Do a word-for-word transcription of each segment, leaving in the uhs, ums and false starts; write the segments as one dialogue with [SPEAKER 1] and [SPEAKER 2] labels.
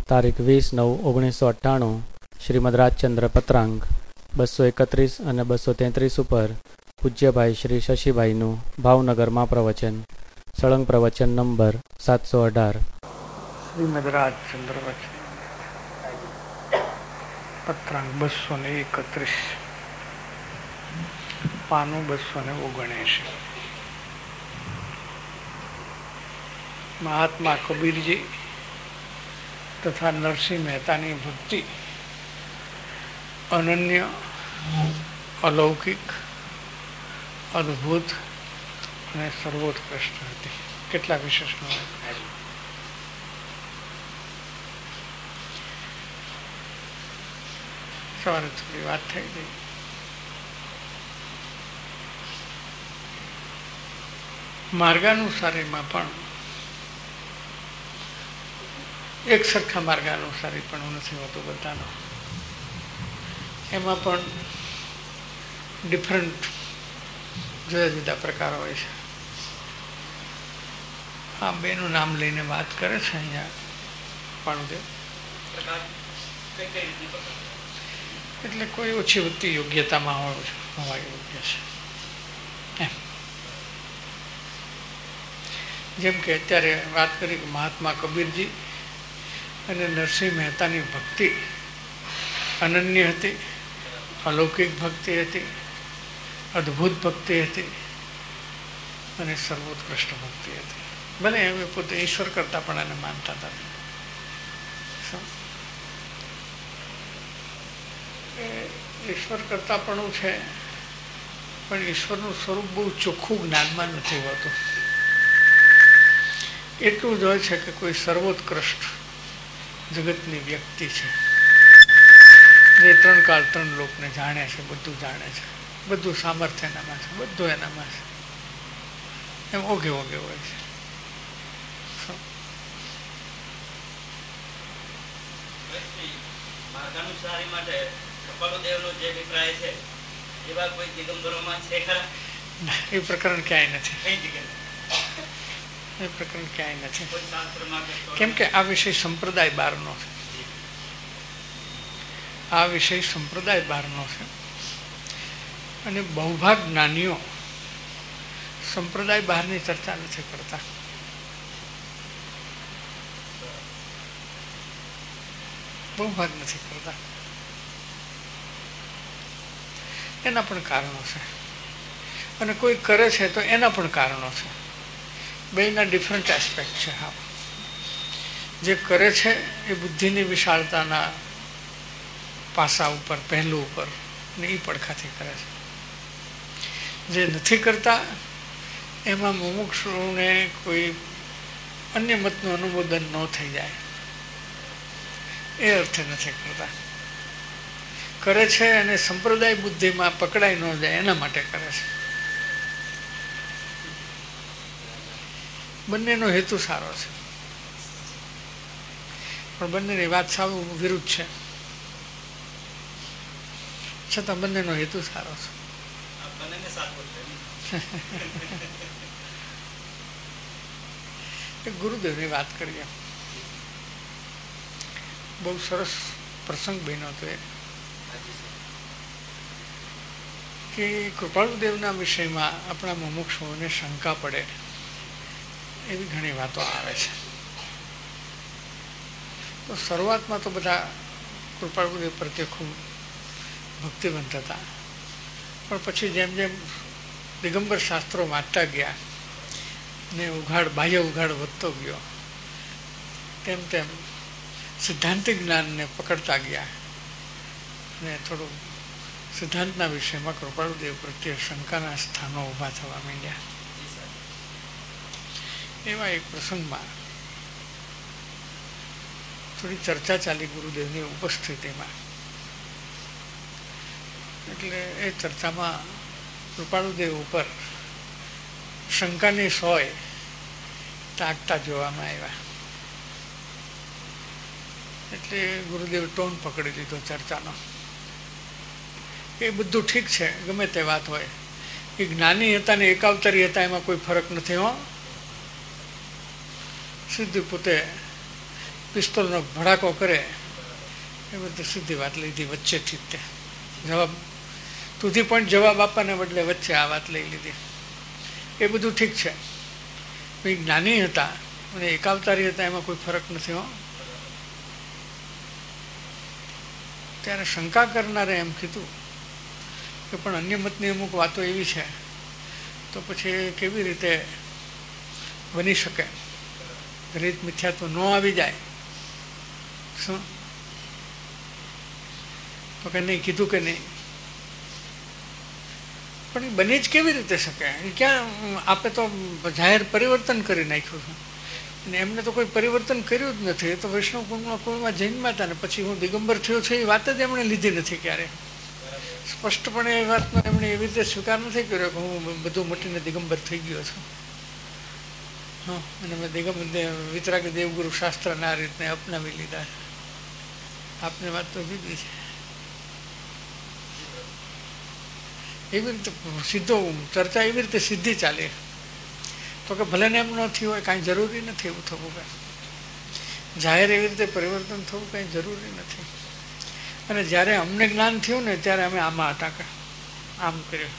[SPEAKER 1] તારીખ વીસ નવ ઓગણીસો અઠ્ઠાણું શ્રીમદ રાજચંદ્ર પત્રાંગ બસો એકત્રીસ અને બસો તેત્રીસ ઉપર પૂજ્યભાઈ શ્રી શશીભાઈનું ભાવનગરમાં પ્રવચન. સળંગ પ્રવચન નંબર સાતસો અઢાર.
[SPEAKER 2] શ્રીમદ રાજચંદ્ર પત્રાંગ બસો ને એકત્રીસ, પાનું બસો ને ઓગણએંશી. મહાત્મા કબીરજી તથા નરસિંહ મહેતાની ભક્તિ અનન્ય, અલૌકિક, અદ્ભુત અને સર્વોત્કૃષ્ટ હતી. કેટલા વિશેષણો! સવારે થોડી વાત થઈ ગઈ. માર્ગાનુસારીમાં પણ એક સરખા માર્ગાનુસારી પણ નથી હોતું બધાનો. એમાં પણ ડિફરન્ટ જુદા જુદા પ્રકાર હોય છે. આ બેનું નામ લઈને વાત કરે છે અહીંયા પાણુદેવ. એટલે કોઈ ઓછી વધતી યોગ્યતામાં હોવા યોગ્ય છે. એમ જેમ કે અત્યારે વાત કરી કે મહાત્મા કબીરજી અને નરસિંહ મહેતાની ભક્તિ અનન્ય હતી, અલૌકિક ભક્તિ હતી, અદ્ભુત ભક્તિ હતી અને સર્વોત્કૃષ્ટ ભક્તિ હતી. ભલે હવે પોતે ઈશ્વર કરતા પણ એને માનતા હતા. ઈશ્વર કરતા પણ છે, પણ ઈશ્વરનું સ્વરૂપ બહુ ચોખ્ખું જ્ઞાનમાં નથી હોતું. એટલું જ હોય છે કે કોઈ સર્વોત્કૃષ્ટ જગતની વ્યક્તિ છે, જે ત્રણ કાળ ત્રણ લોકને જાણે છે, બધું જાણે છે, બધું સામર્થ્ય એનામાં છે, બધું એનામાં છે. એમ ઓગે ઓગે હોય છે. એ પ્રકરણ ક્યાંય નથી. એ પ્રકરણ ક્યાંય નથી. કેમ કે આ વિષય સંપ્રદાય બહારનો છે. આ વિષય સંપ્રદાય બહારનો છે અને બહુભાગ જ્ઞાનીઓ સંપ્રદાય બહારની ચર્ચા નથી કરતા. બહુભાગ નથી કરતા. એના પણ કારણો છે, અને કોઈ કરે છે તો એના પણ કારણો છે. બેના ડિફરન્ટ એસ્પેક્ટ છે. હા, જે કરે છે એ બુદ્ધિની વિશાળતાના પાસા ઉપર, પહેલું ઉપર ને એ પડખાથી કરે છે. જે નથી કરતા એમાં મુમુક્ષુને કોઈ અન્ય મતનું અનુમોદન ન થઈ જાય એ અર્થે નથી કરતા. કરે છે અને સંપ્રદાય બુદ્ધિમાં પકડાઈ ન જાય એના માટે કરે છે. બંનેનો હેતુ સારો છે, પણ બંનેની વાત સાવ વિરુદ્ધ છે, છતાં બંનેનો હેતુ સારો છે. ગુરુદેવની વાત કરીએ. બહુ સરસ પ્રસંગ બન્યો હતો એ કે કૃપાળુદેવના વિષયમાં આપણા મુમુક્ષુઓને શંકા પડે એવી ઘણી વાતો આવે છે. તો શરૂઆતમાં તો બધા કૃપાળુદેવ પ્રત્યે ખૂબ ભક્તિવંત હતા, પણ પછી જેમ જેમ દિગંબર શાસ્ત્રો વાંચતા ગયા ને ઉઘાડ બાહ્ય ઉઘાડ વધતો ગયો, તેમ તેમ સિદ્ધાંતિક જ્ઞાનને પકડતા ગયા ને થોડું સિદ્ધાંતના વિષયમાં કૃપાળુદેવ પ્રત્યે શંકાના સ્થાનો ઊભા થવા માંડ્યા. એવા એક પ્રસંગમાં થોડી ચર્ચા ચાલી ગુરુદેવની ઉપસ્થિતિમાં. એટલે એ ચર્ચામાં કૃપાળુદેવ ઉપર શંકાની સોય તાકતા જોવામાં આવ્યા. એટલે ગુરુદેવ ટોન પકડી લીધો ચર્ચાનો. એ બધું ઠીક છે, ગમે તે વાત હોય. એ જ્ઞાની હતા ને એકાવતારી હતા એમાં કોઈ ફરક નથી. હો, સિદ્ધ પોતે પિસ્તોલનો ભડાકો કરે એ બધું સીધી વાત લીધી વચ્ચેથી તે જવાબ ટુ ધી પોઈન્ટ જવાબ આપવાને બદલે વચ્ચે આ વાત લઈ લીધી. એ બધું ઠીક છે. એ જ્ઞાની હતા અને એકાવતારી હતા, એમાં કોઈ ફરક નથી. હો ત્યારે શંકા કરનારે એમ કીધું કે પણ અન્ય મતની અમુક વાતો એવી છે તો પછી કેવી રીતે બની શકે, રીત મિથ્યાત્વ ન આવી જાય? શું તો કે નહીં, કીધું કે નહીં. પણ એ બની જ કેવી રીતે શકે? એ ક્યાં આપે તો જાહેર પરિવર્તન કરી નાખ્યું છે અને એમને તો કોઈ પરિવર્તન કર્યું જ નથી. એ તો વૈષ્ણવ કુળમાં કુળમાં જન્મ્યા હતા ને પછી હું દિગંબર થયો છું એ વાત જ એમણે લીધી નથી ક્યારે. સ્પષ્ટપણે એ વાતનો એમણે એવી રીતે સ્વીકાર નથી કર્યો કે હું બધું મટીને દિગંબર થઈ ગયો છું. હા, અને મેં દિગંબર વિતરાગી દેવગુરુ શાસ્ત્રને આ રીતને અપનાવી લીધા. આપની વાત તો જુદી છે. એવી રીતે સીધો ચર્ચા એવી રીતે સીધી ચાલે તો કે ભલે ને એમ ન થયું હોય, કાંઈ જરૂરી નથી એવું થવું. કાંઈ જાહેર એવી રીતે પરિવર્તન થવું કાંઈ જરૂરી નથી. અને જ્યારે અમને જ્ઞાન થયું ને ત્યારે અમે આમાં હતા, કે આમ કર્યું,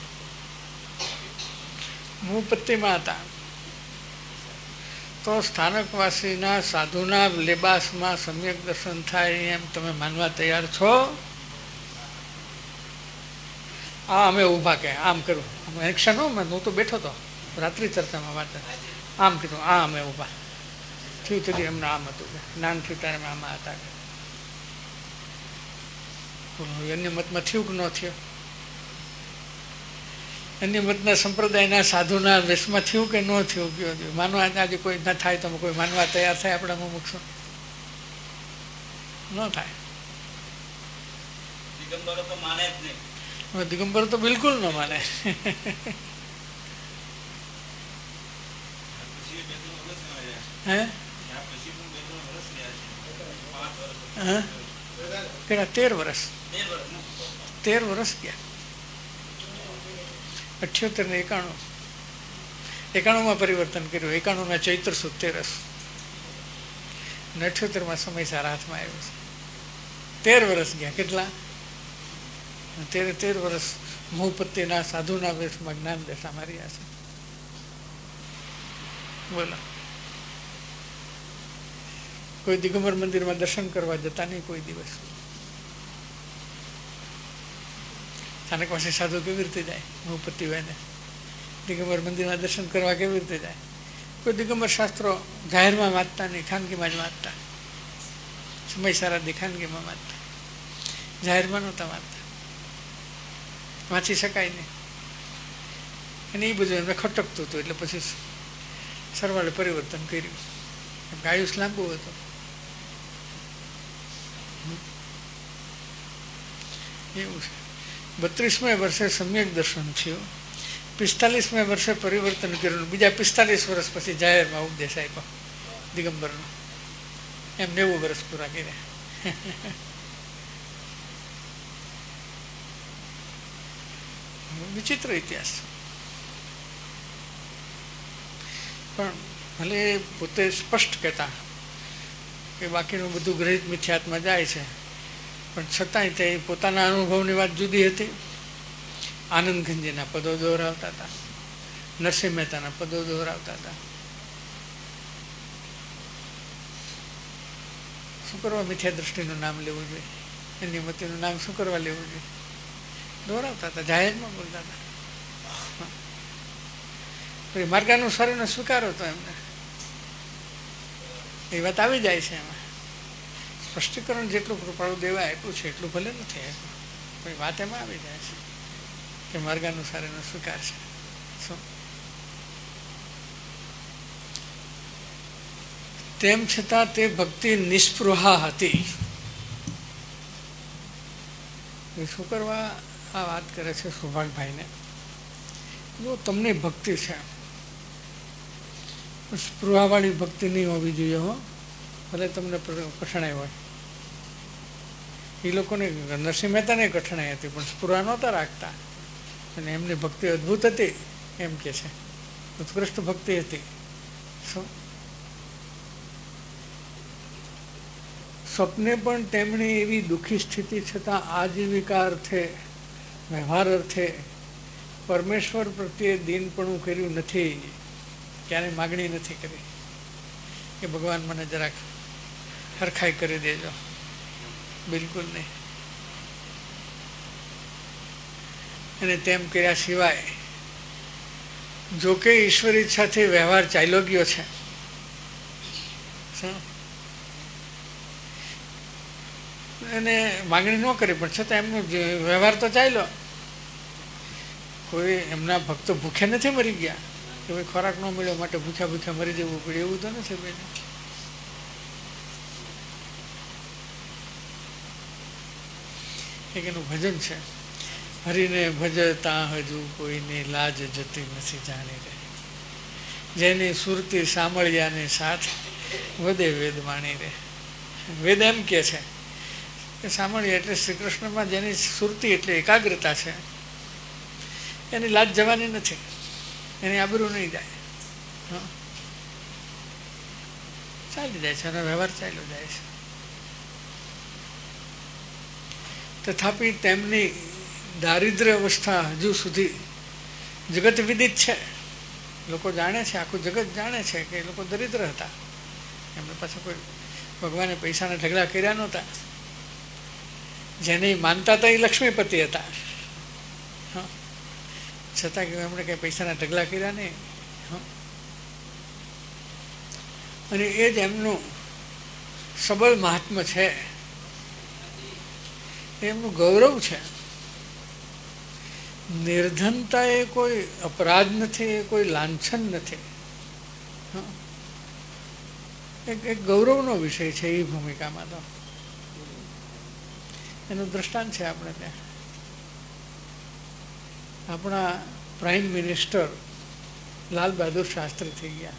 [SPEAKER 2] મુપત્તિમાં હતા. તો સ્થાનકવાસીના સાધુના લેબાસમાં સમ્યક દર્શન થાય એમ તમે માનવા તૈયાર છો? આ અમે ઊભા કે આમ કરું એક્શન હો, હું તો બેઠો હતો રાત્રિ ચર્ચામાં વાત, આમ કીધું આ અમે ઊભા થયું સુધી એમને આમ હતું કે જ્ઞાન થયું ત્યારે અમે આમાં હતા. અન્ય મતમાં થયું કે ન થયું? અન્ય મતના સંપ્રદાયના સાધુના વેશમાં થયું કે ન થયું? કયો માનવા આજે કોઈ ના થાય તો કોઈ માનવા તૈયાર થાય આપણામાં મૂકશો? ન થાય.
[SPEAKER 3] દિગંબરો તો માને જ નહીં.
[SPEAKER 2] દિગંબર તો બિલકુલ ન માને. હે કેટલા? તેર વર્ષ તેર વર્ષ ગયા. અઠ્યોતેર ને એકાણું એકાણું માં પરિવર્તન કર્યું. એકાણું ના ચૈત્ર સુદ તેરસ અને અઠ્યોતેર માં સમય સારા હાથમાં આવ્યો છે. તેર વર્ષ ગયા. કેટલા? તેરે તેર વર્ષ મુપત્તિના સાધુના વેશમાં જ્ઞાન દશા માર્યા છે. બોલો, કોઈ દિગંબર મંદિરમાં દર્શન કરવા જતા નહીં કોઈ દિવસ. સ્થાનક પાસે સાધુ કેવી રીતે જાય? મુપત્તિ હોય ને દિગંબર મંદિરમાં દર્શન કરવા કેવી રીતે જાય? કોઈ દિગંબર શાસ્ત્રો જાહેરમાં વાંચતા નહીં, ખાનગીમાં જ વાંચતા. સમય સારા ખાનગીમાં વાંચતા, જાહેરમાં નહોતા વાંચતા. વાંચી શકાય નહીં. અને એ બધું એમને ખટકતું હતું એટલે પછી સરવાળે પરિવર્તન કર્યું. આયુષ લાંબુ હતું. એવું છે. બત્રીસમે વર્ષે સમ્યક દર્શન થયું. પિસ્તાલીસમે વર્ષે પરિવર્તન કર્યું. બીજા પિસ્તાલીસ વર્ષ પછી જાહેરમાં ઉપદેશ આપ્યો દિગંબરનો. એમ નેવું વર્ષ પૂરા કર્યા. વિચિત્ર ઇતિહાસ. પણ ભલે પોતે સ્પષ્ટ કહેતા કે બાકીનું બધું ગ્રહિત મિથ્યાત્મા જાય છે, પણ છતાંય તે પોતાના અનુભવની વાત જુદી હતી. આનંદ ગંજીના પદો દોહરાવતા હતા, નરસિંહ મહેતાના પદો દોહરાવતા હતા. શું કરવા મિથ્યા દ્રષ્ટિનું નામ લેવું જોઈએ? એની મતીનું નામ શું કરવા લેવું જોઈએ? દોહરાવતા હતા, જાહેરમાં બોલતા હતા. માર્ગાનુસારીનો સ્વીકાર હતો એમને. એ વાત આવી જાય છે એમાં. સ્પષ્ટીકરણ જેટલું કૃપાળુ દેવા આપ્યું છે એટલું ભલે નથી આપ્યું, પણ વાત એમાં આવી જાય છે કે માર્ગાનુસારીનો સ્વીકાર છે. શું તેમ છતાં તે ભક્તિ નિસ્પૃહા હતી. શું કરવા આ વાત કરે છે સૌભાગભાઈને? જો તમને ભક્તિ છે, સ્પૃહાવાળી ભક્તિ નહીં હોવી જોઈએ. હો, ભલે તમને કઠણાઈ હોય. એ લોકોને નરસિંહ મહેતાને કઠણાઈ હતી પણ સ્પૃહા નહોતા રાખતા અને એમની ભક્તિ અદભુત હતી એમ કે છે. ઉત્કૃષ્ટ ભક્તિ હતી. શું સ્વપ્ને પણ તેમણે એવી દુઃખી સ્થિતિ છતાં આજીવિકા અર્થે વ્યવહાર અર્થે પરમેશ્વર પ્રત્યે દીનપણું કર્યું નથી, ક્યારેય માગણી નથી કરી કે ભગવાન મને જરાક હરખાઈ કરી દેજો, બિલકુલ નહીં. અને તેમ કર્યા સિવાય જો કે ઈશ્વર ઈચ્છાથી વ્યવહાર ચાલ્યો ગયો છે, એને માગણી ન કરી પણ છતાં એમનો વ્યવહાર તો ચાલ્યો. કોઈ એમના ભક્તો ભૂખ્યા નથી મરી ગયા કે ભાઈ ખોરાક ન મળ્યો માટે ભૂખ્યા ભૂખ્યા મરી જવું પડે, એવું તો નથી બેન. એક એનું ભજન છે, હરિને ભજતા હજુ કોઈની લાજ જતી નથી જાણી રે, જેની સુરતી સાંભળ્યાની સાથ વધે વેદ માણી રે. વેદ એમ કે છે કે સાંભળ્યા એટલે શ્રી કૃષ્ણમાં જેની સુરતી એટલે એકાગ્રતા છે એની લાજ જવાની નથી, એની આબરૂ નહીં જાય, ચાલી જાય છે અને વ્યવહાર ચાલ્યો જાય છે. તથાપિ તેમની દારિદ્ર્ય અવસ્થા હજુ સુધી જગત વિદિત છે, લોકો જાણે છે, આખું જગત જાણે છે કે એ લોકો દરિદ્ર હતા. એમને પાછા કોઈ ભગવાને પૈસાના ઢગલા કર્યા નહોતા. જેને માનતા હતા એ લક્ષ્મીપતિ હતા, છતાં કે એમણે કંઈ પૈસાના ઢગલા કર્યા નહીં. અને એ જ એમનું સબળ મહાત્મ્ય છે, એમનું ગૌરવ છે. નિર્ધનતા એ કોઈ અપરાધ નથી, એ કોઈ લાંછન નથી, એક એક ગૌરવનો વિષય છે એ ભૂમિકામાં. તો એનું દ્રષ્ટાંત છે આપણે ત્યાં. આપણા પ્રાઇમ મિનિસ્ટર લાલ બહાદુર શાસ્ત્રી થઈ ગયા,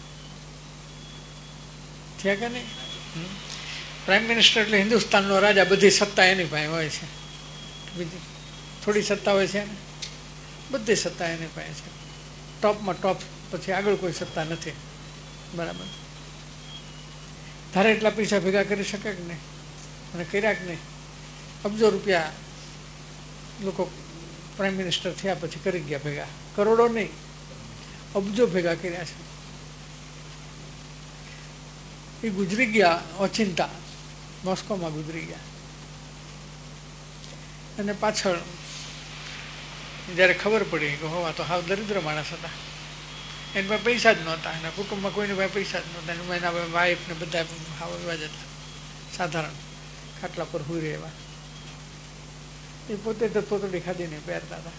[SPEAKER 2] થયા કે નહીં? પ્રાઇમ મિનિસ્ટર એટલે હિન્દુસ્તાનનો રાજા, બધી સત્તા એની પાસે હોય છે, બીજી થોડી સત્તા હોય છે ને, બધી સત્તા એની પાસે છે, ટોપમાં ટોપ, પછી આગળ કોઈ સત્તા નથી. બરાબર, ધારે એટલા પૈસા ભેગા કરી શકે કે નહીં, અને કર્યા કે નહીં. અબજો રૂપિયા લોકો પ્રાઇમ મિનિસ્ટર થયા પછી કરી ગયા ભેગા, કરોડો નહીં, અબજો ભેગા કર્યા છે. એ ગુજરી ગયા ઓચિંતા, મોસ્કોમાં ગુજરી ગયા. અને પાછળ જ્યારે ખબર પડી કે હોવા તો હાવ દરિદ્ર માણસ હતા, એની પાસે પૈસા જ નહોતા, એના કુટુંબમાં કોઈની પાસે પૈસા જ નહોતા, એના વાઈફ ને બધા હાવ એવા જ હતા, સાધારણ ખાટલા પર હુઈ રહેવા. એ પોતે તો તોતડી ખાધીને પહેરતા હતા.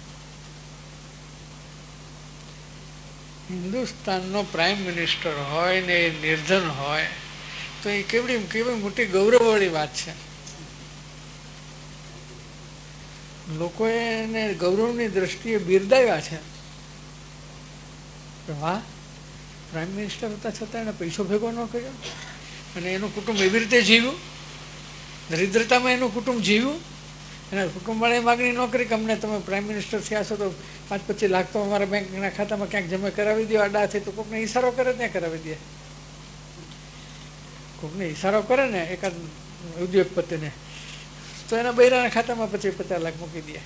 [SPEAKER 2] હિન્દુસ્તાનનો પ્રાઇમ મિનિસ્ટર હોય ને એ નિર્ધન હોય તો એ કેવડી કેવી મોટી ગૌરવવાળી વાત છે. લોકોએ એને ગૌરવની દ્રષ્ટિએ બિરદાવ્યા છે. વાહ, પ્રાઇમ મિનિસ્ટર હતા છતાં એને પૈસો ભેગો ન કર્યો અને એનું કુટુંબ એવી રીતે જીવ્યું, દરિદ્રતામાં એનું કુટુંબ જીવ્યું. એના કુટુંબવાળાએ માગણી ન કરી કે અમને તમે પ્રાઇમ મિનિસ્ટર થયા છો તો પાંચ પચીસ લાખ તો અમારા બેંકના ખાતામાં ક્યાંક જમા કરાવી દો, આડાથી. તો કોકને ઈશારો કરે ત્યાં કરાવી દે, કોકને ઈશારો કરે ને એકાદ ઉદ્યોગપતિને તો એના બૈરાના ખાતામાં પછી પચાસ લાખ મૂકી દે.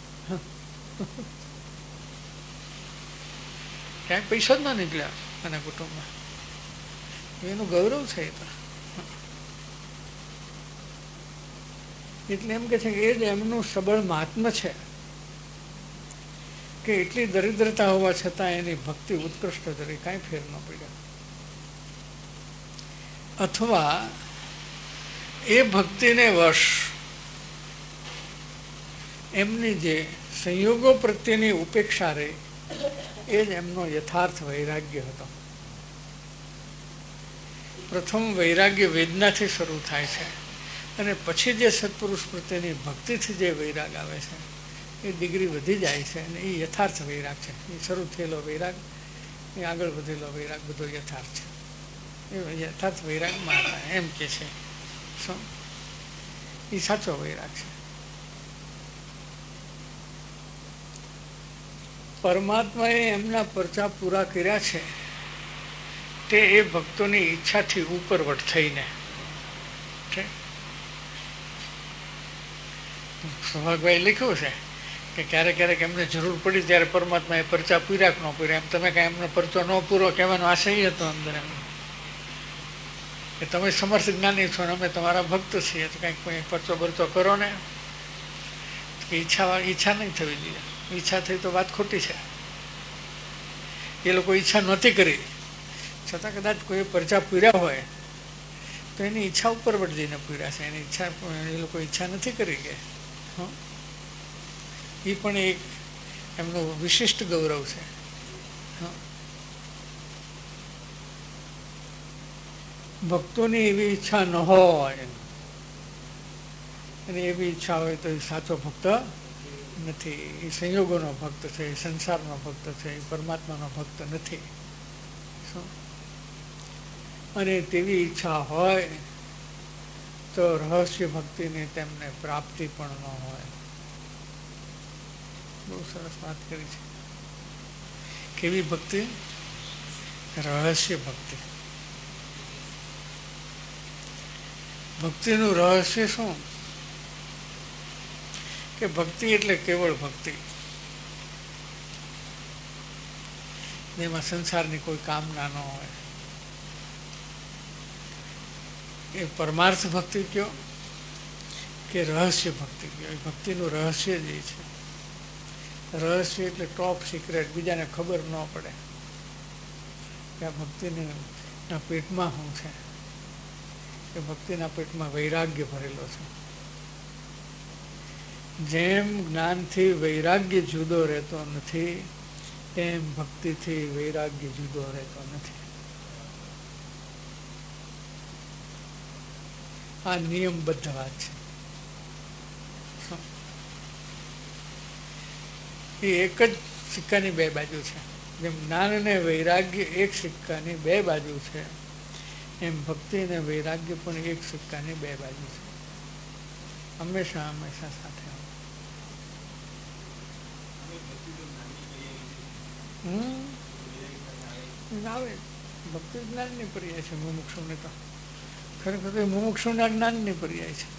[SPEAKER 2] ક્યાંક પૈસો જ ના નીકળ્યા એના કુટુંબમાં, એનું ગૌરવ છે. એ તો એટલે એમ કે છે કે એ જ એમનું સબળ મહાત્મ્ય છે કે એટલી દરિદ્રતા હોવા છતાં એની ભક્તિ ઉત્કૃષ્ટ કરી, કાંઈ ફેર ન પડ્યો. અથવા એ ભક્તિને વશ એમની જે સંયોગો પ્રત્યેની ઉપેક્ષા રહી, એ જ એમનો યથાર્થ વૈરાગ્ય હતો. પ્રથમ વૈરાગ્ય વેદનાથી શરૂ થાય છે અને પછી જે સત્પુરુષ પ્રત્યેની ભક્તિથી જે વૈરાગ આવે છે એ ડિગ્રી વધી જાય છે અને એ યથાર્થ વૈરાગ છે. એ શરૂ થયેલો વૈરાગ, એ આગળ વધેલો વૈરાગ બધો યથાર્થ છે. એ યથાર્થ વૈરાગમાં એમ કે છે શું એ સાચો વૈરાગ છે. પરમાત્માએ એમના પરચા પૂરા કર્યા છે તે એ ભક્તોની ઈચ્છાથી ઉપરવટ થઈને છે. સૌભાગભાઈ લખ્યું છે કે ક્યારેક ક્યારેક એમને જરૂર પડી ત્યારે પરમાત્મા એ પરચા પૂર્યા કે ન પૂર્યા. એમ તમે કાંઈ એમનો પરચો ન પૂરો કહેવાનો આશય હતો અંદર એમ કે તમે સમર્થ જ્ઞાની છો ને અમે તમારા ભક્ત છીએ, તો કંઈક કોઈ પરચો બરચો કરો ને. ઈચ્છા ઈચ્છા નહીં થવી જોઈએ. ઈચ્છા થઈ તો વાત ખોટી છે. એ લોકો ઈચ્છા નહોતી કરી છતાં કદાચ કોઈ પરચા પૂર્યા હોય તો એની ઈચ્છા ઉપર વળીને પૂર્યા છે. એની ઈચ્છા એ લોકો ઈચ્છા નથી કરી કે હા, એ પણ એક એમનું વિશિષ્ટ ગૌરવ છે. ભક્તોની એવી ઈચ્છા ન હોય અને એવી ઈચ્છા હોય તો એ સાચો ભક્ત નથી. એ સંયોગોનો ભક્ત છે, એ સંસારનો ભક્ત છે, એ પરમાત્માનો ભક્ત નથી. અને તેવી ઈચ્છા હોય તો રહસ્ય ભક્તિની તેમને પ્રાપ્તિ પણ ન હોય. બહુ સરસ વાત કરી છે. કેવી ભક્તિ? રહસ્ય ભક્તિ. ભક્તિનું રહસ્ય શું? કે ભક્તિ એટલે કેવળ ભક્તિ, જેમાં સંસારની કોઈ કામના ન હોય. એ પરમાર્થ ભક્તિ કયો કે રહસ્ય ભક્તિ કયો. એ ભક્તિનું રહસ્ય જે છે, રહસ્ય એટલે ટોપ સિક્રેટ, બીજાને ખબર ન પડે કે આ ભક્તિના પેટમાં શું છે. કે ભક્તિના પેટમાં વૈરાગ્ય ભરેલો છે. જેમ જ્ઞાનથી વૈરાગ્ય જુદો રહેતો નથી તેમ ભક્તિથી વૈરાગ્ય જુદો રહેતો નથી. આ નિયમબદ્ધ વાત છે. એ એક જ સિક્કાની બે બાજુ છે. જેમ જ્ઞાન અને વૈરાગ્ય એક સિક્કાની બે બાજુ છે, એમ ભક્તિ અને વૈરાગ્ય પણ એક સિક્કાની બે બાજુ છે. હંમેશા હંમેશા સાથે હમ આવે. ભક્તિ જ્ઞાનની પર્યાય છે. મુમુક્ષુને તો ખરેખર તો મુમુક્ષુના જ્ઞાનની પર્યાય છે.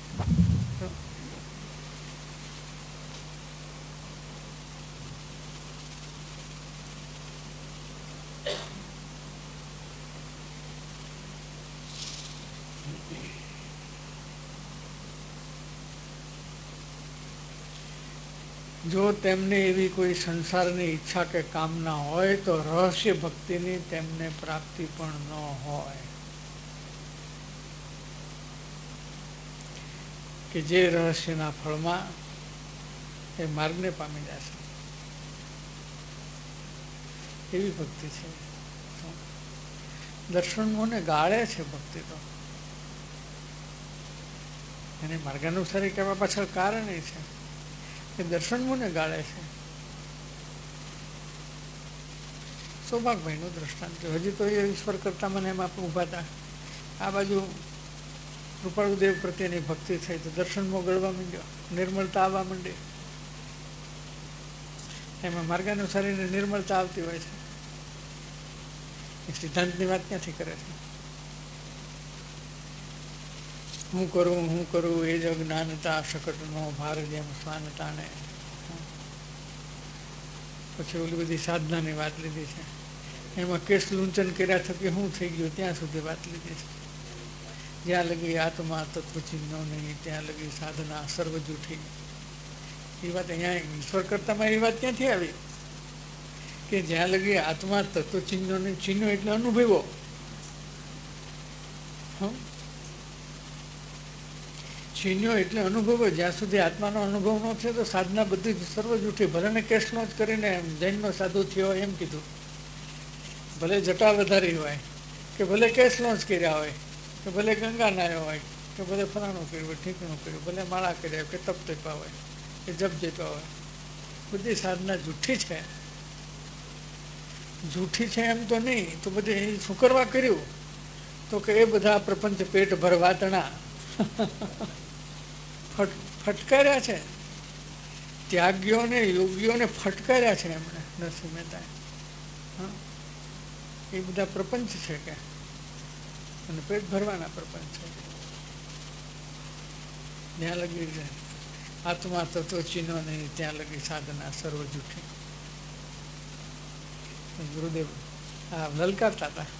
[SPEAKER 2] જો તેમને એવી કોઈ સંસારની ઈચ્છા કે કામના હોય તો રહસ્ય ભક્તિની તેમને પ્રાપ્તિ પણ ન હોય. કે જે રહસ્યના ફળમાં એ માર્ગને પામી જશે, એવી ભક્તિ છે. દર્શનોને ગાળે છે ભક્તિ તો. એને માર્ગાનુસારી કહેવા પાછળ કારણ એ છે કે દર્શનોને ગાળે છે. સૌભાગભાઈનું દ્રષ્ટાંત હજી તો એ ઈશ્વર કરતા મને એમાં ઊભા હતા. આ બાજુ કૃપાળુદેવ પ્રત્યેની ભક્તિ થઈ તો દર્શનમાં ગળવા માંડ્યો, નિર્મળતા આવવા માંડી. એમાં માર્ગાનુસારીને નિર્મળતા આવતી હોય છે. એ સિદ્ધાંતની વાત ક્યાંથી કરે છે? હું કરું હું કરું એ જ અજ્ઞાનતા શકટનો ભાર જેમ સ્વાન તાણે. પછી ઓલી બધી સાધનાની વાત લીધી છે. એમાં કેસ લૂંચન કર્યા થકી શું થઈ ગયું ત્યાં સુધી વાત લીધી છે. જ્યાં લગી આત્મા તત્વ ચિહ્નો નહીં ત્યાં લગી સાધના સર્વ જૂઠી. એ વાત અહીંયા ઈશ્વર કરતામાં એ વાત ક્યાંથી આવી કે જ્યાં લગી આત્મા તત્વ ચિહ્નો નહીં, ચિહ્નો એટલે અનુભવો. હમ ચિહ્નો એટલે અનુભવો. જ્યાં સુધી આત્માનો અનુભવ ન થયો તો સાધના બધી જ સર્વ જૂઠી. ભલે ને કેસનો જ કરીને જૈનનો સાધુ થયો એમ કીધું, ભલે જટા વધારી હોય કે ભલે કેસનો જ કર્યા હોય કે ભલે ગંગા નાયો હોય કે ભલે ફલાણું કર્યું હોય ઠીકણું કર્યું, ભલે માળા કર્યા હોય કે તપ તપ્યા હોય કે જપ જપ્યા હોય, બધી સાધના જૂઠી છે. જૂઠી છે એમ તો નહીં તો બધી શું કરવા કર્યું? તો કે એ બધા પ્રપંચ પેટ ભરવા તણા ફટકાર્યા છે. ત્યાગીઓને યોગીઓને ફટકાર્યા છે એમણે નરસિંહ મહેતાએ. હા, એ બધા પ્રપંચ છે કે અને પેટ ભરવાના પ્રપંચ છે. ત્યાં લગી આત્મા તત્વ ચિહ્નો નહીં ત્યાં લગી સાધના સર્વ જૂઠી. ગુરુદેવ આ લલકારતા હતા.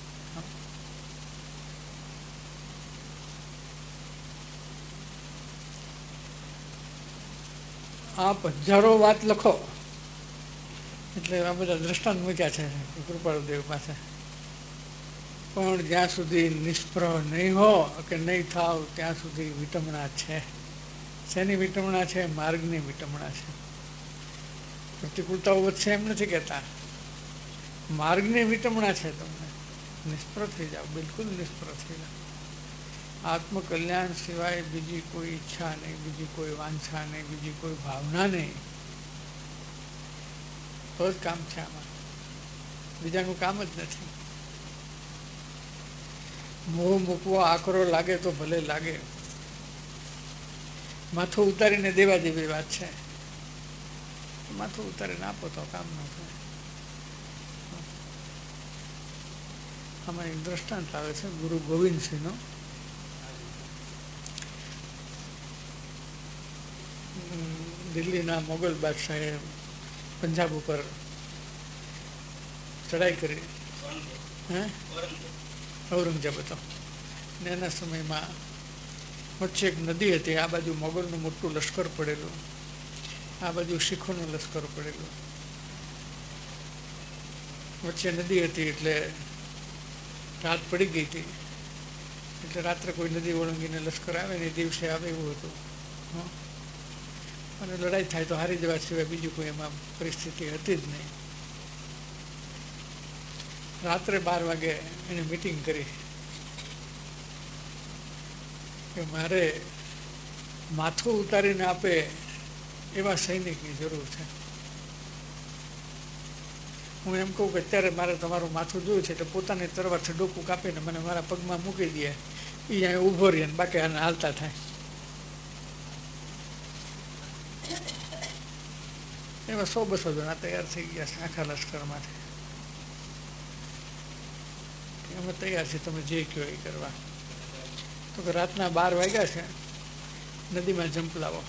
[SPEAKER 2] આપ હજારો વાત લખો એટલે આ બધા દ્રષ્ટાંત મૂક્યા છે કૃપાળુદેવ પાસે, પણ જ્યાં સુધી નિષ્પ્રહ નહીં હો કે નહીં થાવ ત્યાં સુધી વિટમણા છે. શેની વિટમણા છે? માર્ગની વિટમણા છે. પ્રતિકૂળતાઓ વધશે એમ નથી કહેતા, માર્ગની વિટમણા છે. તમને નિષ્પ્રહ થઈ જાઓ, બિલકુલ નિષ્પ્રહ થઈ જાઓ. આત્મકલ્યાણ સિવાય બીજી કોઈ ઈચ્છા નહીં, બીજી કોઈ વાંછા નહીં, બીજી કોઈ ભાવના નહીં. તો જ કામ છે આમાં, બીજાનું કામ જ નથી. મોહ મૂકવો આકરો લાગે તો ભલે લાગે, માથું ઉતારીને દેવા જેવી વાત છે. માથું ઉતારીને આપો તો કામ ન થાય. આમાં એક દ્રષ્ટાંત આવે છે ગુરુ ગોવિંદસિંહનો. દિલ્હીના મોગલ બાદશાહે પંજાબ ઉપર ચડાઈ કરી, હે ઔરંગઝેબ હતો ને એના સમયમાં વચ્ચે એક નદી હતી. આ બાજુ મોગલનું મોટું લશ્કર પડેલું, આ બાજુ શીખોનું લશ્કર પડેલું. વચ્ચે નદી હતી એટલે રાત પડી ગઈ હતી, એટલે રાત્રે કોઈ નદી ઓળંગીને લશ્કર આવે ને દિવસે આવે એવું હતું. અને લડાઈ થાય તો હારી જવા સિવાય બીજું કોઈ એમાં પરિસ્થિતિ હતી જ નહીં. રાત્રે બાર વાગે એને મિટિંગ કરી કે મારે માથું ઉતારીને આપે એવા સૈનિકની જરૂર છે. હું એમ કહું કે અત્યારે મારે તમારું માથું જોયું છે એટલે પોતાની તરવારથી ડોકું કાપીને મને મારા પગમાં મૂકી દે, એ અહીંયા ઊભો રહીએ ને બાકી આને હાલતા થાય. એમાં સો બસો જણા તૈયાર થઈ ગયા છે આખા લશ્કરમાંથી. અમે તૈયાર છીએ, તમે જે કહો એ કરવા. તો કે રાતના બાર વાગ્યા છે, નદીમાં જંપ લાવો,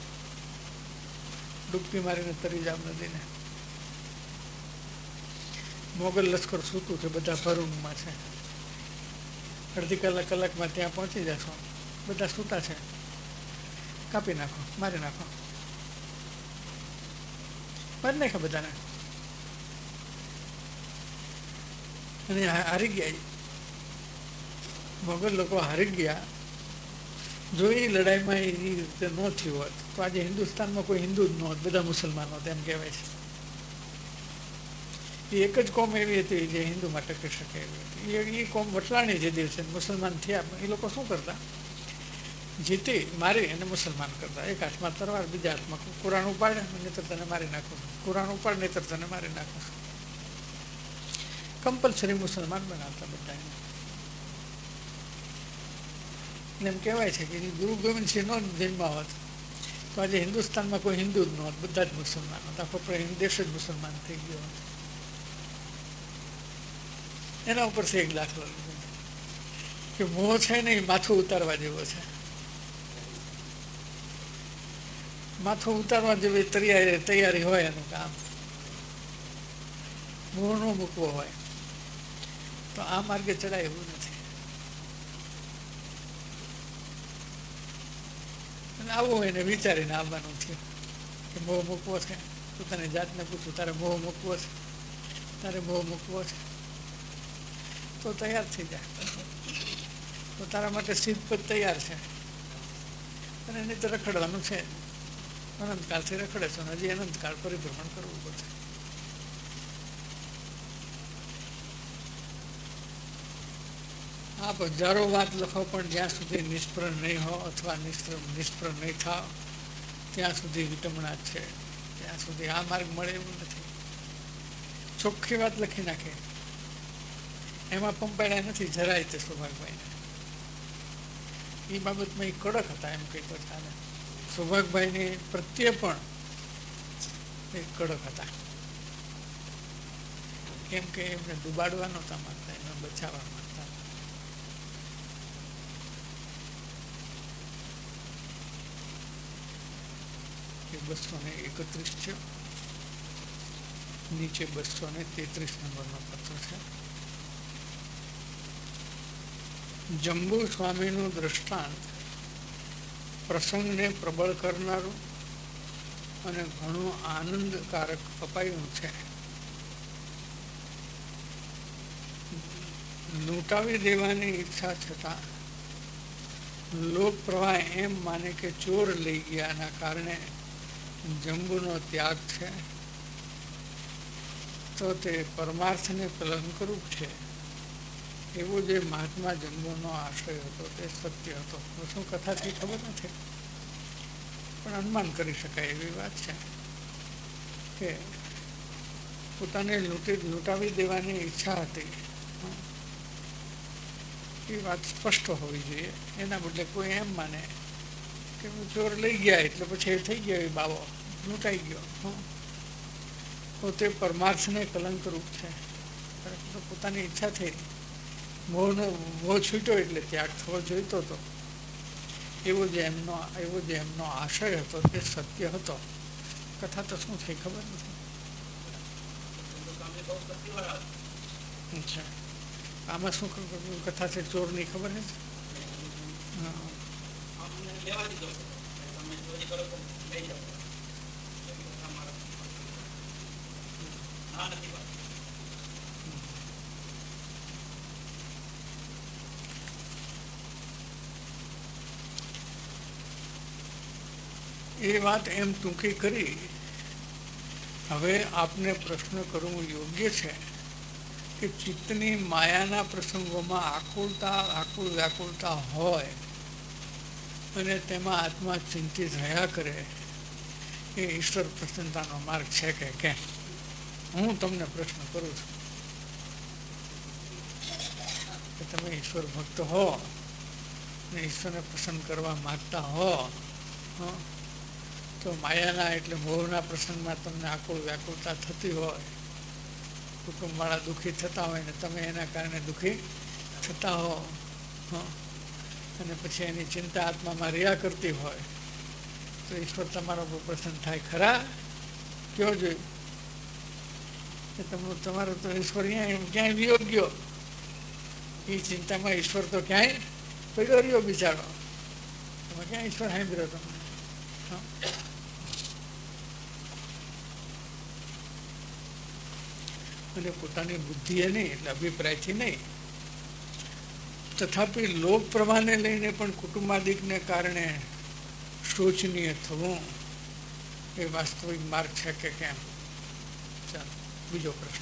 [SPEAKER 2] ડૂબકી મારીને તરી જાવ નદીને. મોગલ લશ્કર સૂતું છે, બધા ભરૂણમાં છે. અડધી કલાક કલાકમાં ત્યાં પહોંચી જશો, બધા સૂતા છે. કાપી નાખો, મારી નાખો, મારી નાખો બધાને. અને હારી ગયા, મોગલ લોકો હારી ગયા. જો એ લડાઈમાં એ રીતે ન થયું હોત તો આજે હિન્દુસ્તાનમાં કોઈ હિન્દુ જ ન હોત, બધા મુસલમાનો હોત એમ કહેવાય છે. એ એક જ કોમ એવી હતી જે હિન્દુમાં ટકી શકે એવી હતી. એ કોમ વટલાણી જે દિવસે મુસલમાન થયા, એ લોકો શું કરતા? જીતી મારી અને મુસલમાન કરતા. એક હાથમાં તરવાર, બીજા હાથમાં કુરાન ઉપાડે, નહીતર તને મારી નાખું, કુરાન ઉપાડ નહીતર તને મારી નાખું. કમ્પલસરી મુસલમાન બનાવતા બધાને. એમ કહેવાય છે કે ગુરુ ગોવિંદસિંહ નો જન્મ હોત તો આજે હિન્દુસ્તાનમાં કોઈ હિન્દુ જ ન હોત, બધા જ મુસલમાન હતા. આખો દેશ જ મુસલમાન થઈ ગયો હોત. એના ઉપરથી એક દાખલો લીધો કે મોહ છે ને એ માથું ઉતારવા જેવો છે. માથું ઉતારવા જેવી તૈયારી તૈયારી હોય એનું કામ. મોહ નો મૂકવો હોય તો આ માર્ગે ચડાય એવું નથી. અને આવું હોય ને વિચારીને આવવાનું થયું કે મોહ મૂકવો છે. પોતાની જાતને પૂછું, તારે મોહ મૂકવો છે? તારે મોહ મૂકવો છે? તો તૈયાર થઈ જાય. તો તારા માટે સિદ્ધ પદ તૈયાર છે. અને એની તો રખડવાનું છે, અનંતકાળથી રખડે છે, હજી અનંતકાળ પરિભ્રમણ કરવું પડશે. આપ હજારો વાત લખો પણ જ્યાં સુધી નિષ્ફળ નહીં હો અથવા નિષ્ફળ નહીં થાવ ત્યાં સુધી વિટમણા છે. ત્યાં સુધી આ માર્ગ મળે એવું નથી. ચોખ્ખી વાત લખી નાખે, એમાં પંપાડ્યા નથી જરાય તે સૌભાગભાઈને. એ બાબતમાં એ કડક હતા એમ કહી તો ચાલે. સૌભાગભાઈની પ્રત્યે પણ એ કડક હતા, કેમ કે એમને ડુબાડવા નહોતા માંગતા, એમને બચાવવા માંગતા. બસો ને એકત્રીસ છે, નીચે બસો ને તેત્રીસ નંબરનો પત્ર છે. જંબુ સ્વામીનું દ્રષ્ટાંત પ્રસંગને પ્રબળ કરનારું અને ઘણું આનંદકારક અપાયું છે. લૂંટાવી દેવાની ઈચ્છા છતાં લોક પ્રવાહ એમ માને કે ચોર લઈ ગયાના કારણે જંબુનો ત્યાગ છે, તો તે પરમાર્થને કલંકરૂપ છે. એવો જે મહાત્મા જંબુનો આશય હતો તે સત્ય હતો. શું કથાથી ખબર નથી, પણ અનુમાન કરી શકાય એવી વાત છે કે પોતાને લૂંટી લૂંટાવી દેવાની ઈચ્છા હતી એ વાત સ્પષ્ટ હોવી જોઈએ. એના બદલે કોઈ એમ માને કે ચોર લઈ ગયા એટલે પછી એ થઈ ગયો, એ બાવો લૂંટાઈ ગયો, તો તે પરમાર્થને કલંકરૂપ છે. પોતાની ઈચ્છા થઈ, મોહનો મોહ છૂટ્યો એટલે ત્યાગ થવો જોઈતો હતો. એવો જે એમનો એવો જે એમનો આશય હતો તે સત્ય હતો. કથા તો શું થઈ ખબર નથી. અચ્છા, આમાં શું કથા છે? ચોરની ખબર છે? હા, એ વાત એમ ટૂંકી કરી. હવે આપને પ્રશ્ન કરવો યોગ્ય છે કે ચિત્તની માયાના પ્રસંગોમાં આકુળતા આકુળ વ્યાકુળતા હોય અને તેમાં આત્મા ચિંતિત રહ્યા કરે, એ ઈશ્વર પ્રસન્નતાનો માર્ગ છે કે કેમ? હું તમને પ્રશ્ન કરું છું કે તમે ઈશ્વર ભક્ત હો ને ઈશ્વરને પ્રસન્ન કરવા માગતા હો, તો માયાના એટલે મોહના પ્રસંગમાં તમને આકુળ વ્યાકુળતા થતી હોય, કુટુંબવાળા દુઃખી થતા હોય ને તમે એના કારણે દુઃખી થતા હો, અને પછી એની ચિંતા આત્મામાં રહ્યા કરતી હોય, તો ઈશ્વર તમારા ઉપર પ્રસન્ન થાય ખરા? કયો જોયું કે તમે તમારો તો ઈશ્વર ક્યાંય ક્યાંય વિયોગ ગયો. એ ચિંતામાં ઈશ્વર તો ક્યાંય પડ્યો રહ્યો બિચારો. તમે ક્યાં ઈશ્વર સાંભળ્યો તમને? અને પોતાની બુદ્ધિએ નહીં એટલે અભિપ્રાયથી નહીં, તથાપિ લોક પ્રવાહને લઈને પણ કુટુંબાદિકને કારણે શોચનીય થવું એ વાસ્તવિક માર્ગ છે કે કેમ? ચાલો, બીજો પ્રશ્ન.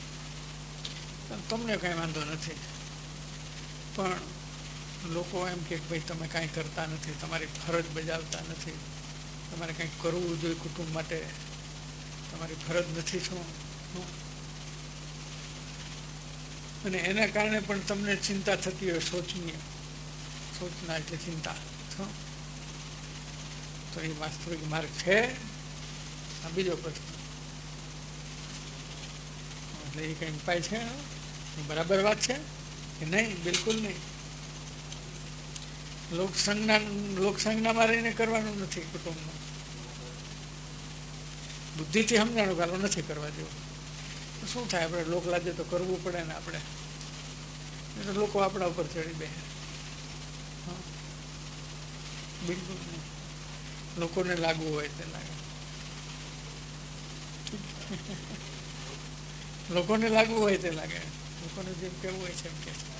[SPEAKER 2] તમને કઈ વાંધો નથી, પણ લોકો એમ કે ભાઈ તમે કાંઈ કરતા નથી, તમારી ફરજ બજાવતા નથી, તમારે કંઈક કરવું જોઈએ કુટુંબ માટે, તમારી ફરજ નથી શું? અને એના કારણે પણ તમને ચિંતા થતી હોય, શોચનીય, સોચના એટલે ચિંતા, તો એ વાસ્તવિક માર્ગ છે? આ બીજો પ્રશ્ન. એટલે એ કઈ ઉપાય છે? બરાબર વાત છે કે નહીં? બિલકુલ નહીં. લોકસંજ્ઞા લોકસંજ્ઞામાં રહીને કરવાનું નથી કુટુંબનું. બુદ્ધિથી સમજાણું ગાલો નથી કરવા જેવું. શું થાય? આપણે લોક લાગે તો કરવું પડે ને આપણે, એટલે લોકો આપણા ઉપર ચડી બે. બિલકુલ નહીં. લોકોને લાગવું હોય તે લાગે, લોકોને લાગવું હોય તે લાગે, લોકોને જેમ કેવું હોય છે એમ કે છે.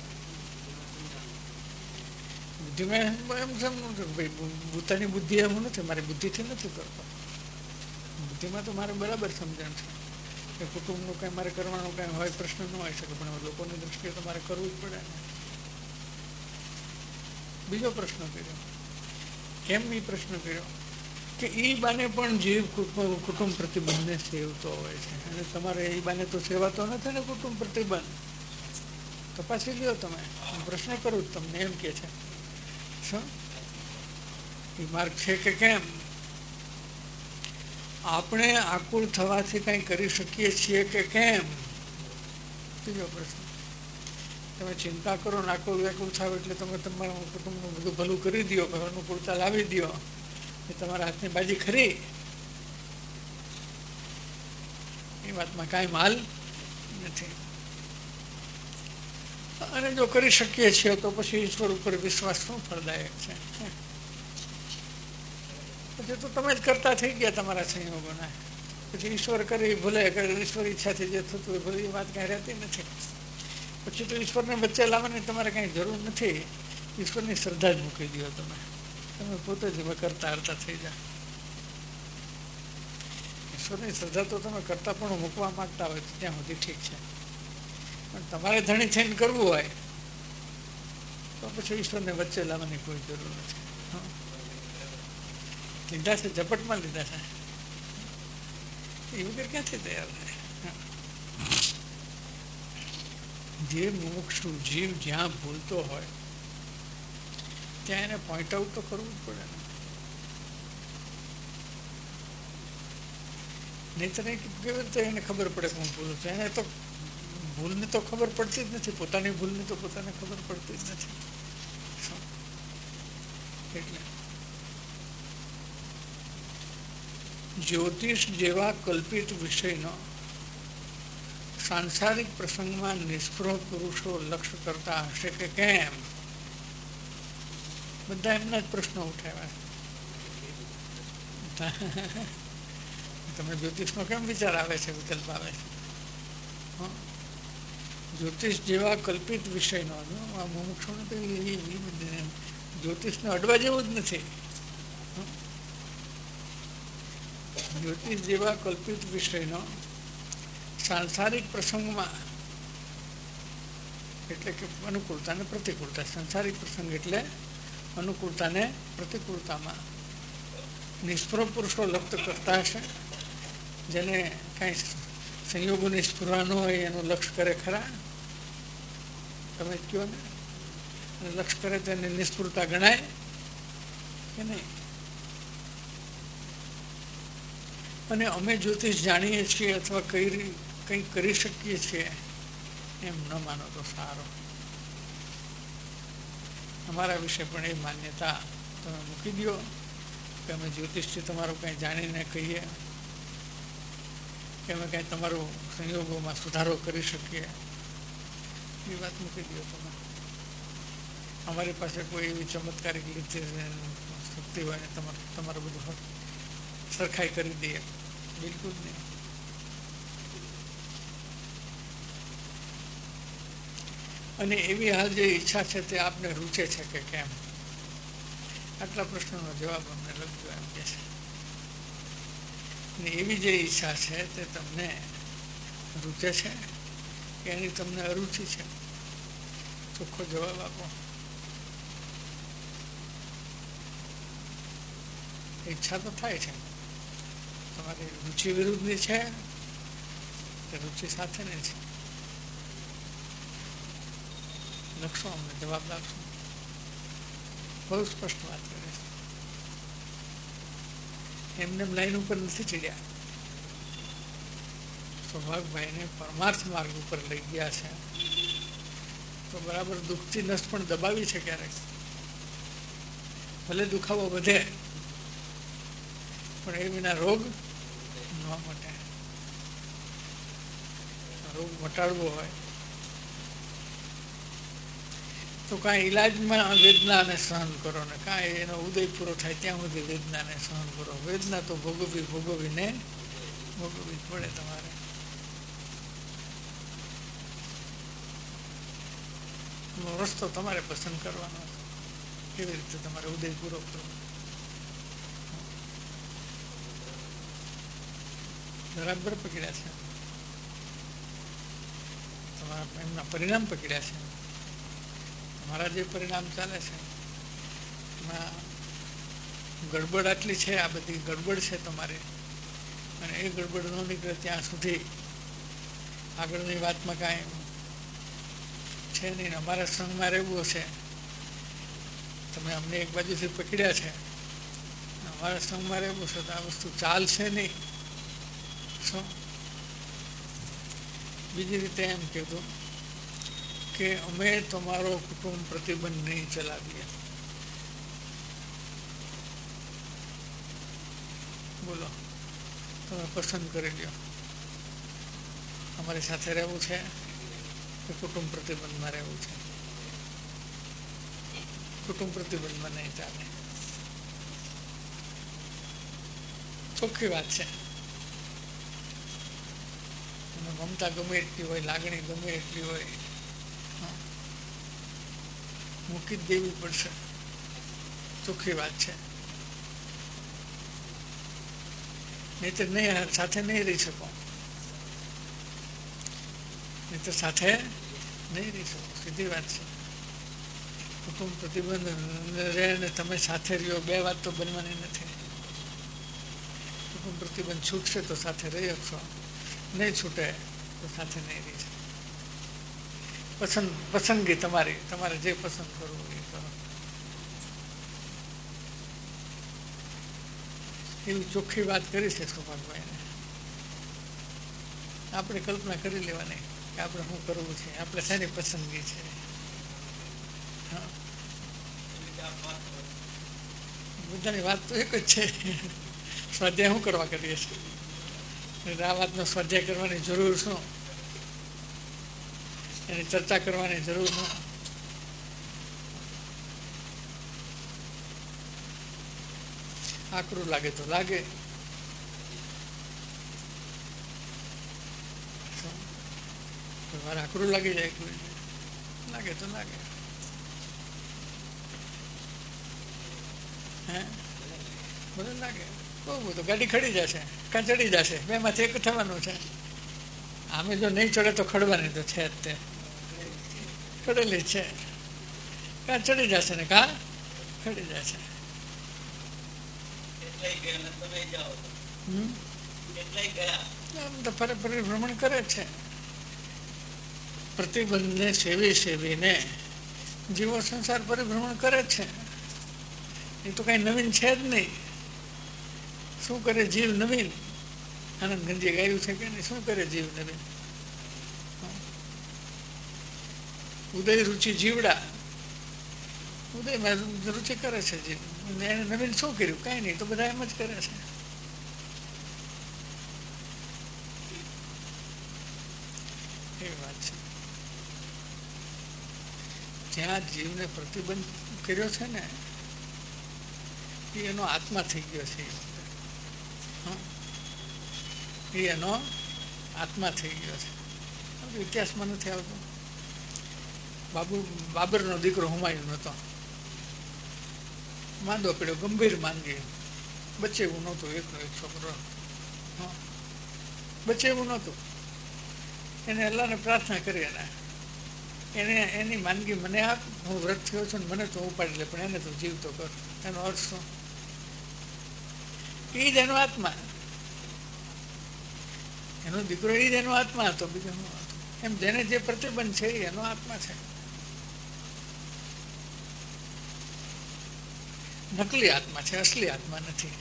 [SPEAKER 2] બુદ્ધિમાં એમ સમજવું છું ભાઈ, પોતાની બુદ્ધિ એમ નથી, મારી બુદ્ધિથી નથી કરતો. બુદ્ધિમાં તો મારે બરાબર સમજણ છે કે કુટુંબનું કંઈ મારે કરવાનું કંઈ હોય પ્રશ્ન ન હોઈ શકે, પણ લોકોની દ્રષ્ટિએ તો મારે કરવું જ પડે ને. બીજો પ્રશ્ન કર્યો. કેમ એ પ્રશ્ન કર્યો કે એ બાને પણ જીવ કુટુંબ પ્રતિબંધને સેવતો હોય છે, અને તમારે એ બાને તો સેવાતો નથી ને કુટુંબ પ્રતિબંધ. તપાસી લ્યો તમે, હું પ્રશ્ન કરું તમને એમ કે છે શું એ માર્ગ છે કે કેમ? આપણે આકુળ થવાથી કંઈ કરી શકીએ છીએ કે કેમ? બીજો પ્રશ્ન. તમે ચિંતા કરો ને આકુળ વ્યાકુળ થાવ એટલે તમે તમારા કુટુંબનું બધું ભલું કરી દો, અનુકૂળતા લાવી દો, એ તમારા હાથની બાજી ખરી? એ વાતમાં કાંઈ માલ નથી. અને જો કરી શકીએ છીએ તો પછી ઈશ્વર ઉપર વિશ્વાસ શું ફળદાયક છે? પછી તો તમે જ કરતા થઈ ગયા તમારા સંયોગોના. પછી ઈશ્વર કરી ભલે ઈશ્વર ઈચ્છાથી જે થતું હોય ભલે એ વાત કાંઈ રહેતી નથી. પછી તો ઈશ્વરને વચ્ચે લાવવાની તમારે કાંઈ જરૂર નથી. ઈશ્વરની શ્રદ્ધા જ મૂકી દો તમે. તમે પોતે જ હવે કરતા હરતા થઈ જાય. ઈશ્વરની શ્રદ્ધા તો તમે કરતા પણ મૂકવા માંગતા હોય તો ત્યાં સુધી ઠીક છે, પણ તમારે ધણી થઈને કરવું હોય તો પછી ઈશ્વરને વચ્ચે લાવવાની કોઈ જરૂર નથી. લીધા છે, ઝપટમાં લીધા છે, એ વગર ક્યાંથી તૈયાર થાય? જે મુમુક્ષુ જીવ જ્યાં ભૂલતો હોય ત્યાં એને પોઈન્ટ આઉટ તો કરવું જ પડે ને. નહીંતર કેવી રીતે એને ખબર પડે કે હું ભૂલું છું? એને તો ભૂલની તો ખબર પડતી જ નથી. પોતાની ભૂલની તો પોતાને ખબર પડતી જ નથી. એટલે જ્યોતિષ જેવા કલ્પિત વિષયનો સાંસારિક પ્રસંગમાં નિષ્ફળ પુરુષો લક્ષ્ય કરતા હશે કે કેમ? બધા એમના જ પ્રશ્નો ઉઠાવ્યા. તમે જ્યોતિષનો કેમ વિચાર આવે છે, વિકલ્પ આવે છે? જ્યોતિષ જેવા કલ્પિત વિષયનો આ મુમુક્ષુને તો જ્યોતિષને અડવા જેવું જ નથી. જ્યોતિષ જેવા કલ્પિત વિષયનો સાંસારિક પ્રસંગમાં એટલે કે અનુકૂળતા ને પ્રતિકૂળતા. સાંસારિક પ્રસંગ એટલે અનુકૂળતા ને પ્રતિકૂળતામાં નિષ્ફળ પુરુષો લક્ષ્ય કરતા હશે. જેને કાંઈ સંયોગોની સ્ફુરવા ન હોય એનું લક્ષ્ય કરે ખરા? તમે જ કહો ને. અને લક્ષ્ય કરે તેને નિષ્ફળતા ગણાય કે નહીં? અને અમે જ્યોતિષ જાણીએ છીએ અથવા કઈ કંઈ કરી શકીએ છીએ એમ ન માનો તો સારો. અમારા વિશે પણ એ માન્યતા તમે મૂકી દો કે અમે જ્યોતિષથી તમારું કંઈ જાણીને કહીએ કે અમે કાંઈ તમારું સંયોગોમાં સુધારો કરી શકીએ. એ વાત મૂકી દો તમે. અમારી પાસે કોઈ એવી ચમત્કારિક રીતે શક્તિ હોય ને તમારે તમારું બધું સરખાઈ કરી દઈએ, બિલકુલ નહીં. અને એવી હાલ જે ઈચ્છા છે તે આપને રૂચે છે કે કેમ? આટલા પ્રશ્નોનો જવાબ અમને લખજો એમ કે છે. અને એવી જે ઈચ્છા છે તે તમને રૂચે છે કે એની તમને અરુચિ છે? ચોખ્ખો જવાબ આપો. ઈચ્છા તો થાય છે, તમારી રુચિ વિરુદ્ધની છે કે રુચિ સાથેની છે? લખશો, અમને જવાબ આપશો. બહુ સ્પષ્ટ વાત કરે છે. એમને લાઈન ઉપર નથી ચડ્યા. સૌભાગભાઈને પરમાર્થ માર્ગ ઉપર લઈ ગયા છે તો બરાબર દુઃખથી નસ પણ દબાવી છે ક્યારેક. ભલે દુખાવો વધે પણ એ વિના રોગ ન મટે. રોગ મટાડવો હોય તો કાંઈ ઈલાજમાં વેદનાને સહન કરો ને કાંઈ એનો ઉદય પૂરો થાય ત્યાં સુધી વેદનાને સહન કરો. વેદના તો ભોગવવી ભોગવીને ભોગવવી જ પડે તમારે. રસ્તો તમારે પસંદ કરવાનો, કેવી રીતે તમારે ઉદય પૂરો કરવો. બરાબર પકડ્યા છે તમારા, એમના પરિણામ પકડ્યા છે. તમારા જે પરિણામ ચાલે છે એમાં ગડબડ આટલી છે, આ બધી ગડબડ છે તમારી, અને એ ગડબડ ન નીકળે ત્યાં સુધી આગળની વાતમાં કાંઈ છે નહીં. અમારા સંઘમાં રહેવું હશે, તમે અમને એક બાજુથી પકડ્યા છે, અમારા સંઘમાં રહેવું છે તો આ વસ્તુ ચાલશે નહીં. શું બીજી રીતે એમ કીધું કે અમે તમારો કુટુંબ પ્રતિબંધ નહીં ચલાવીએ. બોલો, તમે પસંદ કરી લો. અમારી સાથે રહેવું છે કે કુટુંબ પ્રતિબંધમાં રહેવું છે? કુટુંબ પ્રતિબંધમાં નહીં ચાલે. ચોખ્ખી વાત છે. અને મમતા ગમે એટલી હોય, લાગણી ગમે એટલી હોય, મૂકી જ દેવી પડશે. ચોખ્ખી વાત છે. નહીં તો નહીં, સાથે નહીં રહી શકો. નહીં તો સાથે નહીં રહી શકો. સીધી વાત છે. કુટુંબ પ્રતિબંધ રહે ને તમે સાથે રહ્યો, બે વાત તો બનવાની નથી. કુટુંબ પ્રતિબંધ છૂટશે તો સાથે રહી શકશો, નહીં છૂટે તો સાથે નહીં રહી શકો. પસંદ પસંદગી તમારી, તમારે જે પસંદ કરવું એ કરો. એવી ચોખ્ખી વાત કરી છે સૌભાગભાઈને. આપણે કલ્પના કરી લેવાની કે આપણે શું કરવું છે, આપણે શાની પસંદગી છે. બધાની વાત તો એક જ છે. સ્વાધ્યાય શું કરવા કરીએ છીએ? આ વાતનો સ્વાધ્યાય કરવાની જરૂર શું? એની ચર્ચા કરવાની જરૂર ન. આકરું લાગે તો લાગે. મારે આકરું લાગી જાય, કોઈ લાગે તો લાગે. હે બધું લાગે. બહુ બધું ગાડી ખડી જશે, કાં ચડી જશે, બે માંથી એક થવાનું છે. આમે જો નહીં ચડે તો ખડવાની તો છે જ, તે ખડેલી છે. કાં ચડી જશે ને કાં ખડી જશે. આમ તો ફરે પરિભ્રમણ કરે છે. પ્રતિબંધને સેવી સેવીને જીવો સંસાર પરિભ્રમણ કરે છે. એ તો કઈ નવીન છે જ નહીં. શું કરે જીવ નવીન? આનંદ ગંજી ગાયું છે કે નહીં? શું કરે જીવ નવીન? ઉદય રુચિ જીવડા, ઉદયમાં રુચિ કરે છે જીવ. એને નવીન શું કર્યું? કઈ નહીં, તો બધા એમ જ કરે છે. એ વાત છે. જ્યાં જીવને પ્રતિબંધ કર્યો છે ને, એ એનો આત્મા થઈ ગયો છે. એ એનો આત્મા થઈ ગયો છે. ઇતિહાસમાં નથી આવતો. બાબુ બાબરનો દીકરો હુમાયુન હતો. માંદો પડ્યો, ગંભીર માંદગી. બચ્ચે એવું નહોતું, એકનો એક છોકરો. બચ્ચે એવું નહોતું. એને અલ્લાહને પ્રાર્થના કરી. એને એને એની માંદગી મને આપ, હું વ્રત થયો છું ને મને તો ઉપાડી લે, પણ એને તો જીવતો કર. એનો અર્થ શું? એ જ એનો આત્મા. એનો દીકરો એ જ એનો આત્મા હતો, બીજો શું હતો? એમ જેને જે પ્રતિબંધ છે એ એનો આત્મા છે. નકલી આત્મા છે, અસલી આત્મા નથી.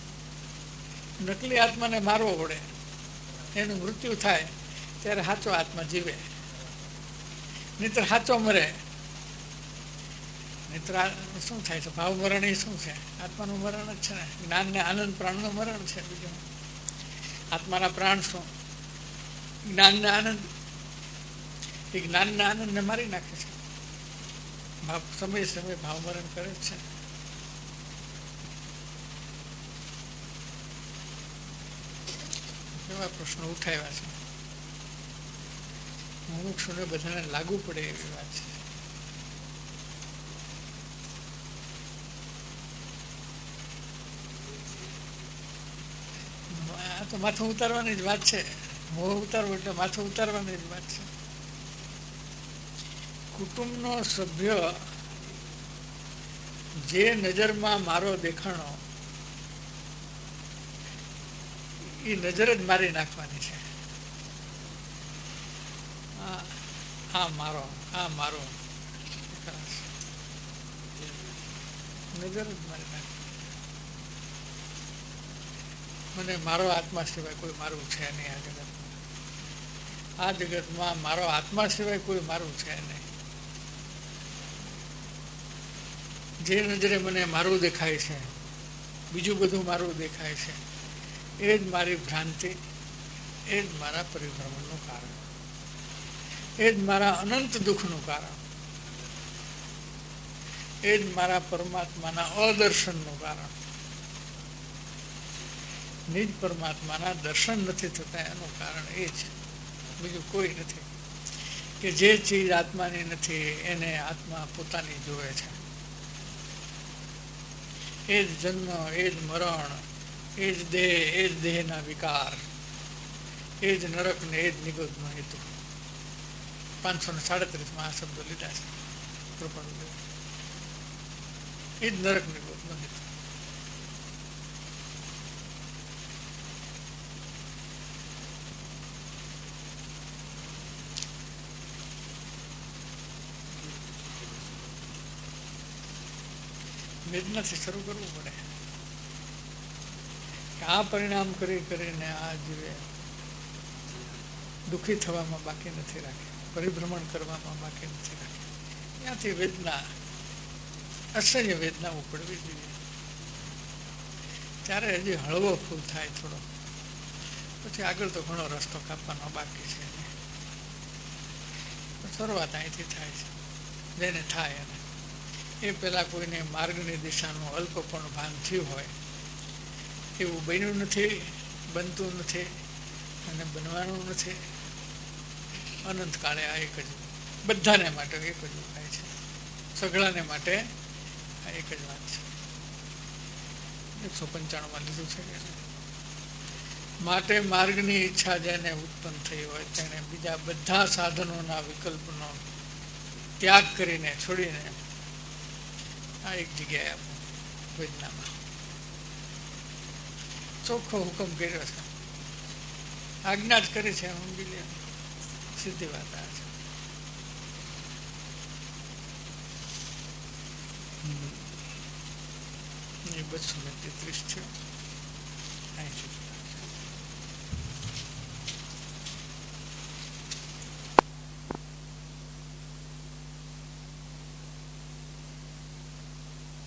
[SPEAKER 2] નકલી આત્માને મારવો પડે, એનું મૃત્યુ થાય ત્યારે સાચો આત્મા જીવે. નહીતર સાચો મરે. નહીતર શું થાય છે? ભાવ મરણ એ શું છે? આત્માનું મરણ જ છે ને. જ્ઞાન ને આનંદ પ્રાણનું મરણ છે. બીજું આત્માના પ્રાણ શું? જ્ઞાન ને આનંદ. એ જ્ઞાન ને આનંદ ને મારી નાખે છે. ભાવ સમય સમય ભાવ મરણ કરે છે. એવા પ્રશ્નો ઉઠાવ્યા છે. મુમુક્ષુને બધાને લાગુ પડે એવી વાત છે. આ તો માથું ઉતારવાની જ વાત છે. મોહ ઉતારવું એટલે માથું ઉતારવાની જ વાત છે. કુટુંબનો સભ્ય જે નજરમાં મારો દેખાણો, એ નજર જ મારી નાખવાની છે. આ મારો, આ મારો નજર જ મારી નાખે. મને મારો આત્મા સિવાય કોઈ મારું છે નહીં આ જગતમાં. આ જગતમાં મારો આત્મા સિવાય કોઈ મારું છે નહીં. જે નજરે મને મારું દેખાય છે, બીજું બધું મારું દેખાય છે, એ જ મારી ભ્રાંતિ, એ એ જ મારા પરિભ્રમણનું કારણ, એ જ મારા અનંત દુઃખનું કારણ, એ જ મારા પરમાત્માના અદર્શનનું કારણ. નિજ પરમાત્માના દર્શન નથી થતા એનું કારણ એ છે, બીજું કોઈ નથી. કે જે ચીજ આત્માની નથી એને આત્મા પોતાની જોવે છે. એ જ જન્મ, એ જ મરણ, એ જ દેહ, એ જ દેહના વિકાર, એ જ નરક ને એ જ નિગોદનો હેતુ. પાંચસો ને સાડત્રીસમાં આ શબ્દો લીધા છે કૃપાળુદેવ. એ જ નરક નિગોદનો હેતુ. વેદનાથી શરૂ કરવું પડે. આ પરિણામ કરી કરીને આ જીવે દુઃખી થવામાં બાકી નથી રાખે, પરિભ્રમણ કરવામાં બાકી નથી રાખે. ત્યાંથી વેદના, અસહ્ય વેદના ઉપડવી જોઈએ. ત્યારે હજી હળવો ફૂલ થાય થોડો, પછી આગળ તો ઘણો રસ્તો કાપવાનો બાકી છે. શરૂઆત અહીંથી થાય છે, જેને થાય એને. એ પહેલાં કોઈને માર્ગની દિશાનું અલ્પ પણ ભાન થયું હોય, એવું બન્યું નથી, બનતું નથી અને બનવાનું નથી. અનંતકાળે આ એક જ, બધાને માટે એક જ ઉપાય છે, સઘળાને માટે આ એક જ વાત છે. એકસો પંચાણુંમાં લીધું છે કે માટે માર્ગની ઈચ્છા જેને ઉત્પન્ન થઈ હોય તેણે બીજા બધા સાધનોના વિકલ્પનો ત્યાગ કરીને, છોડીને આ એક જગ્યાએ આપો વેદનામાં ચોખ્ખો હુકમ કર્યો છે, આજ્ઞા જ કરી છે. સમજી લે, સીધી વાત આ છે. એ બસો ને તેત્રીસ છે. અહીં સુધી